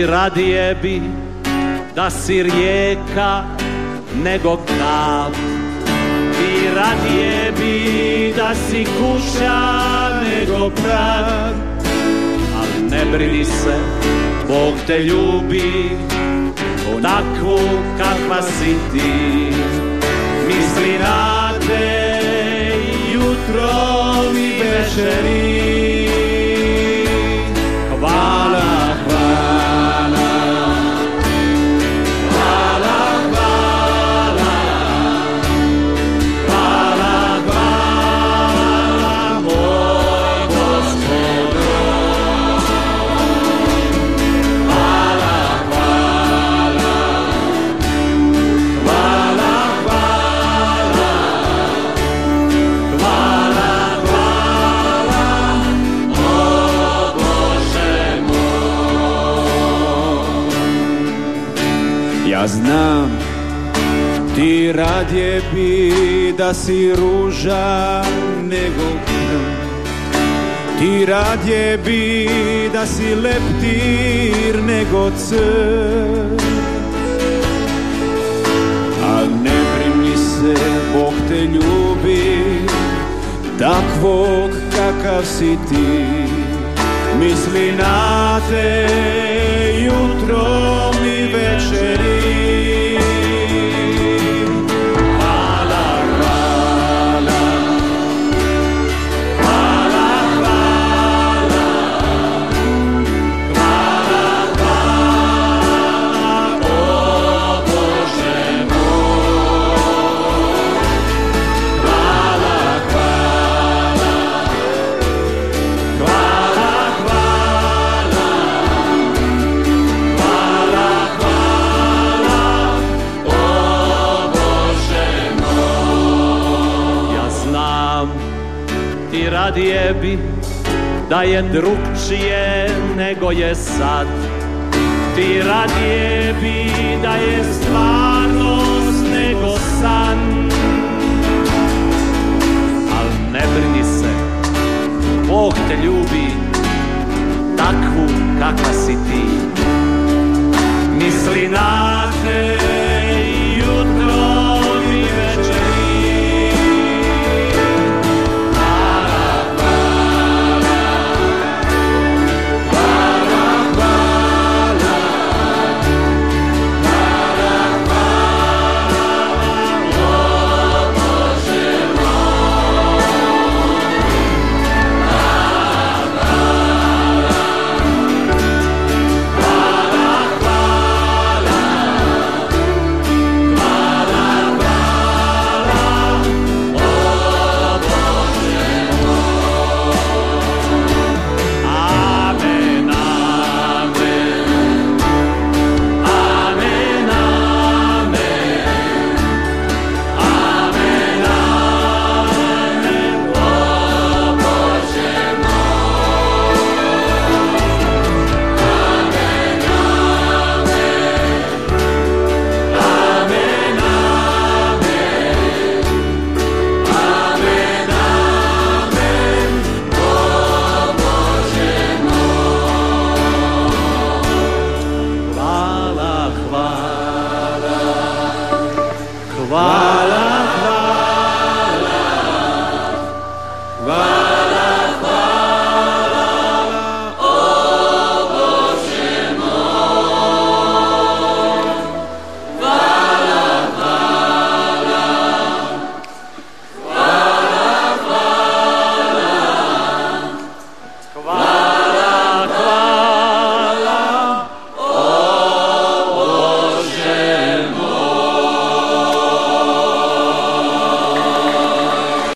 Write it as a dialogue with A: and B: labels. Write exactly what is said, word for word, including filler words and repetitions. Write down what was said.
A: Ti radije bi da si rijeka nego kap. Ti radije bi da si kuća nego prag. Al ne brini se, Bog te ljubi takvu kakva si ti. Misli na te jutro i večeri. Hvala, hvala, hvala, hvala, hvala, hvala, moj Gospodo. Hvala, hvala, hvala, hvala, hvala, hvala, o Bože moj.
B: Ja znam, ti radije bi da si ruža nego kran. Ti radije bi da si leptir nego crn. Al ne brini se, Bog te ljubi takvog kakav si ti. Misli na te jutrom i večeri.
A: Hvala, hvala, hvala, hvala, hvala, hvala, o Bože moj. Hvala, hvala, hvala, hvala, hvala, hvala, o Bože moj. Ja znam, ti radije bi da je drugčije nego je sad. Ti radije bi da je stvarnost nego san. Al ne brini se, Bog te ljubi takvu kakva si ti. Misli na te jutro i večeri. Hvala, hvala, hvala, hvala, hvala, hvala, o Bože moj. Hvala, hvala, hvala, hvala, Hvala.